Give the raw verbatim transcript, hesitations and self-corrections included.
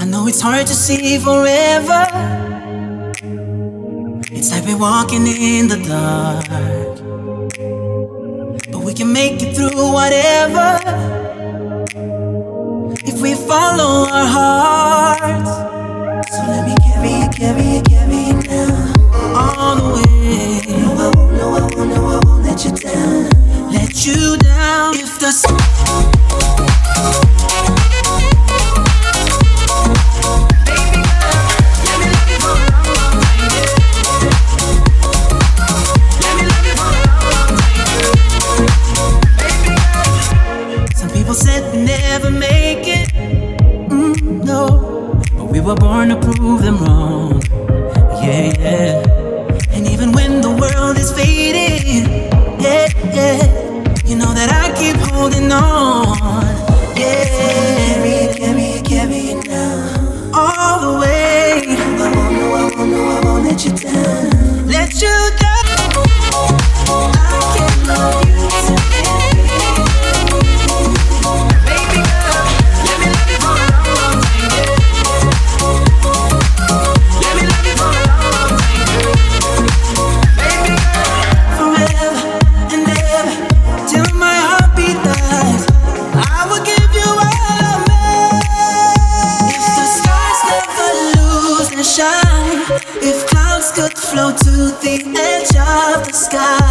I know it's hard to see forever. It's like we're walking in the dark, but we can make it through whatever if we follow our hearts. So let me carry you, carry you, carry you now, all the way. No, I won't, no, I won't, no, I won't let you down, let you down. If the said we never make it, mm, no, but we were born to prove them wrong. Yeah, yeah. And even when the world is fading, yeah, yeah, you know that I keep holding on. Yeah, carry it, carry it, carry it now, all the way. No, I won't, no, I won't, no, I won't let you down, let you down. I can't love you today. If clouds could float to the edge of the sky,